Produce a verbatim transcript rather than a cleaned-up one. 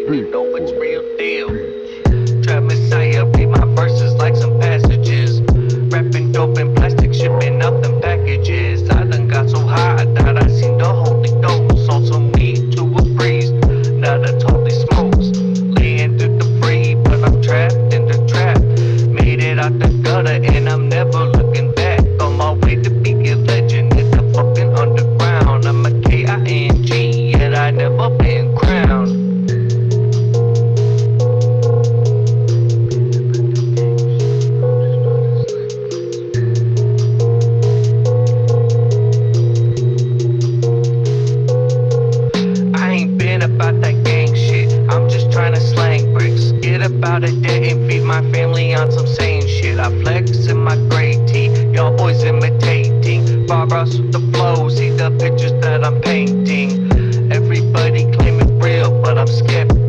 you know it's real deal. Trap Messiah, read my verses like some passages. Rapping dope in plastic, shipping out them packages. I done got so high that I seen the Holy Ghost. Also me to a priest, now that's holy smokes. Laying through the free, but I'm trapped in the trap. Made it out the gutter and I'm never looking back. On my way to be a legend in the fucking underground. I'm a K I N G, yet I never been crowned. About that gang shit, I'm just trying to slang bricks. Get about a day and feed my family on some sane shit. I flex in my gray tee, y'all boys imitating. Bob Ross with the flow, see the pictures that I'm painting. Everybody claim it real, but I'm skeptic.